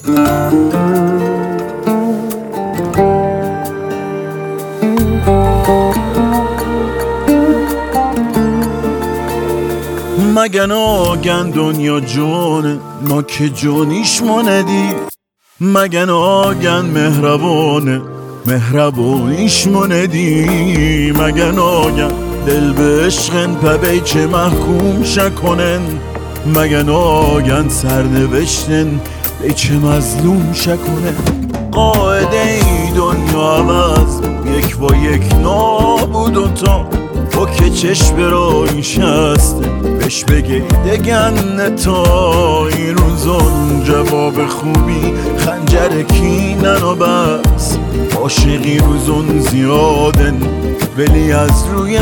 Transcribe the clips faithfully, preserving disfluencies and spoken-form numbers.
مگه ناگن دنیا جونه ما که جونیش موندی، مگه ناگن مهربانه مهربانیش موندی، مگه ناگن دل به عشقن پبی چه محکوم شکنن، مگه ناگن سرنوشتن بی چه مظلوم شکنن. قاعده ای دنیا عوض یک با یک نابود و تا با که چشم برای شسته بهش بگی دگن تا این روزان جواب خوبی خنجر کینن و بس عاشقی روزون زیادن ولی از روی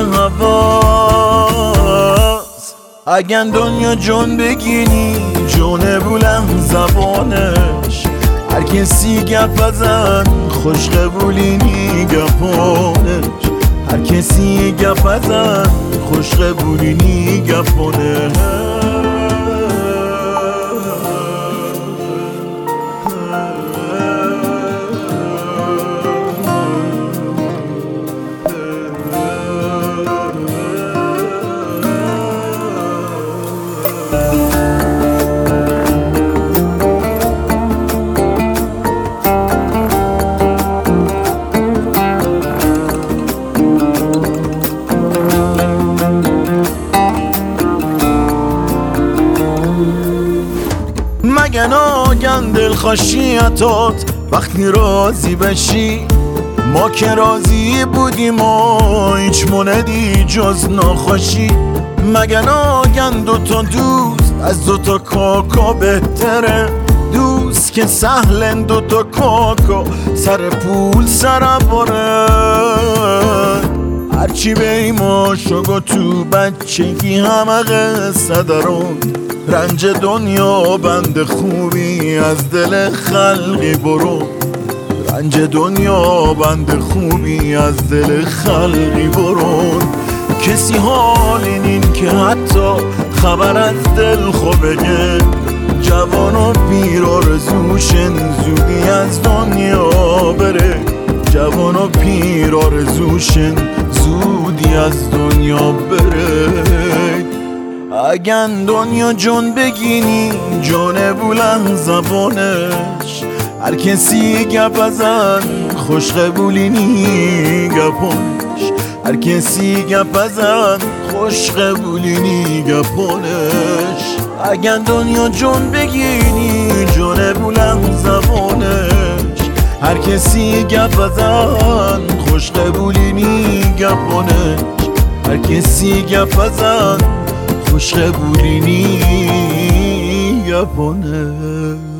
هواست. اگن دنیا جون بگینی جونه بلند زبانش، هر کسی گپ ازن خوش قبولینی گپانش، هر کسی گپ ازن خوش قبولینی گپانش. مگه ناگن دلخوشیتات وقتی راضی بشی، ما که راضی بودیم و هیچ موندی جز ناخوشی، مگه ناگن دوتا دوست از دوتا کاکا بهتره، دوست که سهلن دوتا کاکا سر پول سر باره. هرچی بیما شگو تو بچگی همه قصه دارون، رنج دنیا بند خوبی از دل خلقی برو، رنج دنیا بند خوبی از دل خلقی برون. کسی حال این که حتی خبر از دل خوبه، جوان و پیر آرزوشن زودی از دنیا بره، جوان و پیر آرزوشن زودی از دنیا بره. اگن دنیا جون بگینی جون بلند زبانش، هر کسی گپ ازن خوش قبولینی گپانش، هر کسی گپ ازن خوش قبولینی گپانش. اگن دنیا جون بگینی جون بلند زبانش، هر کسی گپ ازن خوش قبولینی گپانش، هر کسی گپ ازن خوش قبولینی گپانه.